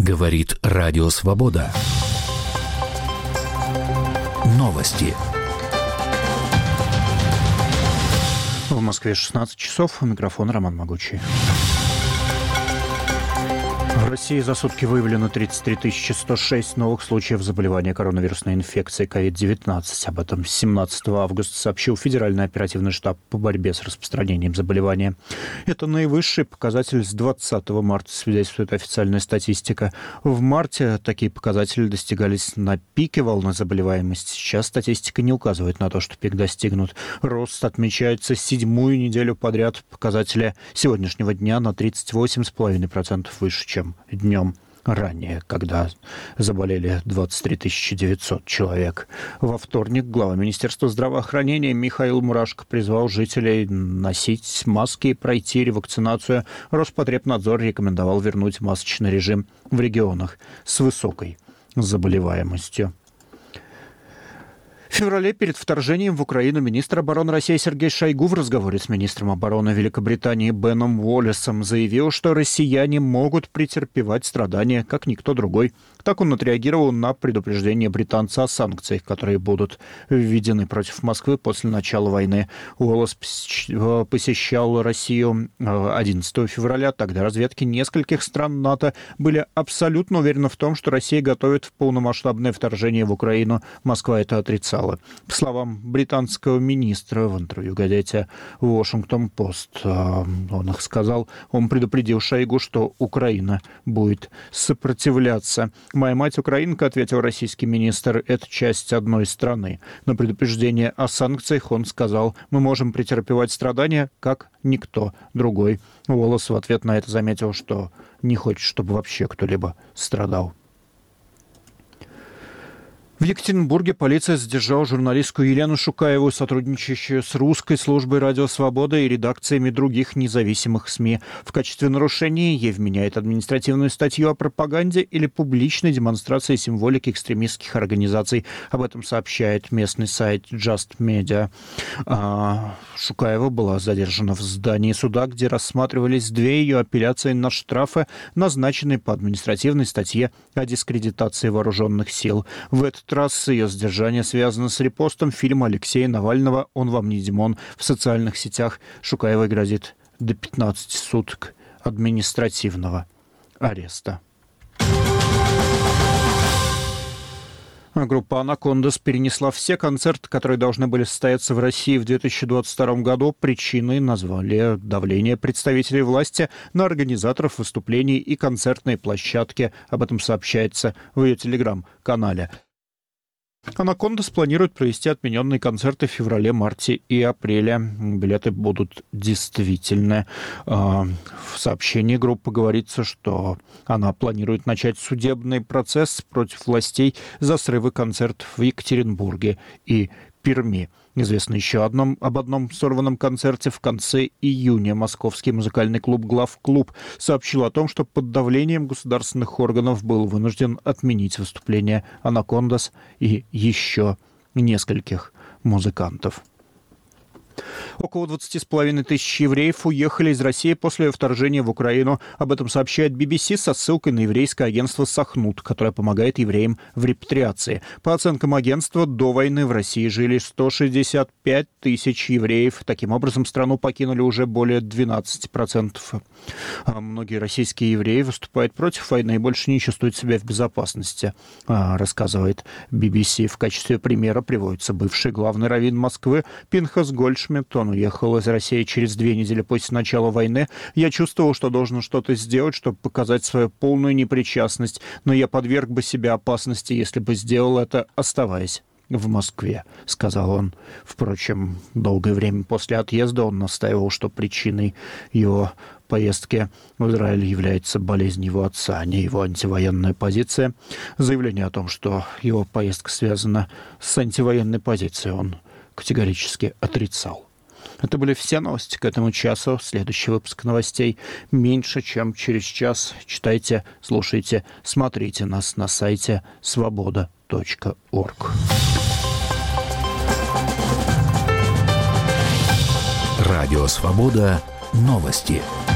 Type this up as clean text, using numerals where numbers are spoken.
Говорит Радио Свобода. Новости. В Москве 16 часов. У микрофона Роман Могучий. В России за сутки выявлено 33 106 новых случаев заболевания коронавирусной инфекцией COVID-19. Об этом 17 августа сообщил Федеральный оперативный штаб по борьбе с распространением заболевания. Это наивысший показатель с 20 марта, свидетельствует официальная статистика. В марте такие показатели достигались на пике волны заболеваемости. Сейчас статистика не указывает на то, что пик достигнут. Рост отмечается седьмую неделю подряд. Показатели сегодняшнего дня на 38,5% выше, чем днем ранее, когда заболели 23 900 человек. Во вторник глава Министерства здравоохранения Михаил Мурашко призвал жителей носить маски и пройти ревакцинацию. Роспотребнадзор рекомендовал вернуть масочный режим в регионах с высокой заболеваемостью. В феврале перед вторжением в Украину министр обороны России Сергей Шойгу в разговоре с министром обороны Великобритании Беном Уоллесом заявил, что россияне могут претерпевать страдания, как никто другой. Так он отреагировал на предупреждение британца о санкциях, которые будут введены против Москвы после начала войны. Уоллес посещал Россию 11 февраля. Тогда разведки нескольких стран НАТО были абсолютно уверены в том, что Россия готовит полномасштабное вторжение в Украину. Москва это отрицала. По словам британского министра в интервью газете «Вашингтон-Пост», он их сказал, он предупредил Шойгу, что Украина будет сопротивляться. «Моя мать украинка», — ответил российский министр, — «это часть одной страны». На предупреждение о санкциях он сказал: «Мы можем претерпевать страдания, как никто другой». Уоллес в ответ на это заметил, что не хочет, чтобы вообще кто-либо страдал. В Екатеринбурге полиция задержала журналистку Елену Шукаеву, сотрудничающую с русской службой «Радио Свобода» и редакциями других независимых СМИ. В качестве нарушения ей вменяет административную статью о пропаганде или публичной демонстрации символики экстремистских организаций. Об этом сообщает местный сайт Just Media. Шукаева была задержана в здании суда, где рассматривались две ее апелляции на штрафы, назначенные по административной статье о дискредитации вооруженных сил. В этот раз ее задержание связано с репостом фильма Алексея Навального «Он вам не Димон» в социальных сетях. Шукаевой грозит до 15 суток административного ареста. Группа «Анакондас» перенесла все концерты, которые должны были состояться в России в 2022 году. Причиной назвали давление представителей власти на организаторов выступлений и концертные площадки. Об этом сообщается в ее телеграм-канале. «Анакондас» планирует провести отмененные концерты в феврале, марте и апреле. Билеты будут действительны. В сообщении группы говорится, что она планирует начать судебный процесс против властей за срывы концертов в Екатеринбурге и Перми. Известно еще об одном сорванном концерте в конце июня. Московский музыкальный клуб «Главклуб» сообщил о том, что под давлением государственных органов был вынужден отменить выступление «Анакондас» и еще нескольких музыкантов. Около 20,5 тысяч евреев уехали из России после вторжения в Украину. Об этом сообщает BBC со ссылкой на еврейское агентство «Сахнут», которое помогает евреям в репатриации. По оценкам агентства, до войны в России жили 165 тысяч евреев. Таким образом, страну покинули уже более 12%. Многие российские евреи выступают против войны и больше не чувствуют себя в безопасности, рассказывает BBC. В качестве примера приводится бывший главный раввин Москвы Пинхас Гольдшмидт. Он уехал из России через 2 недели после начала войны. «Я чувствовал, что должен что-то сделать, чтобы показать свою полную непричастность, но я подверг бы себя опасности, если бы сделал это, оставаясь в Москве», — сказал он. Впрочем, долгое время после отъезда он настаивал, что причиной его поездки в Израиль является болезнь его отца, а не его антивоенная позиция. Заявление о том, что его поездка связана с антивоенной позицией, он категорически отрицал. Это были все новости к этому часу. Следующий выпуск новостей меньше, чем через час. Читайте, слушайте, смотрите нас на сайте svoboda.org. Радио «Свобода». Новости.